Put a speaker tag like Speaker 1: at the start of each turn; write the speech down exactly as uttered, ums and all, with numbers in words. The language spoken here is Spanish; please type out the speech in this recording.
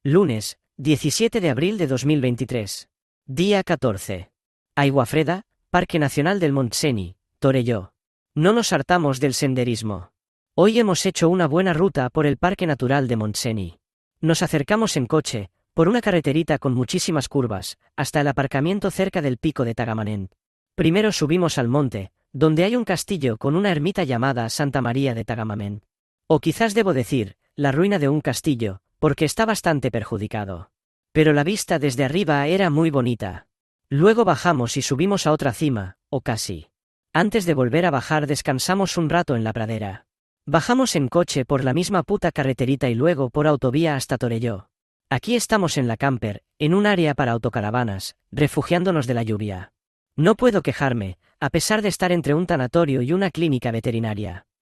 Speaker 1: Lunes, diecisiete de abril de dos mil veintitrés. Día catorce. Aiguafreda, Parque Nacional del Montseny, Torelló. No nos hartamos del senderismo. Hoy hemos hecho una buena ruta por el Parque Natural de Montseny. Nos acercamos en coche, por una carreterita con muchísimas curvas, hasta el aparcamiento cerca del pico de Tagamanent. Primero subimos al monte, donde hay un castillo con una ermita llamada Santa María de Tagamanent. O quizás debo decir, la ruina de un castillo, porque está bastante perjudicado. Pero la vista desde arriba era muy bonita. Luego bajamos y subimos a otra cima, o casi. Antes de volver a bajar descansamos un rato en la pradera. Bajamos en coche por la misma puta carreterita y luego por autovía hasta Torelló. Aquí estamos en la camper, en un área para autocaravanas, refugiándonos de la lluvia. No puedo quejarme, a pesar de estar entre un tanatorio y una clínica veterinaria.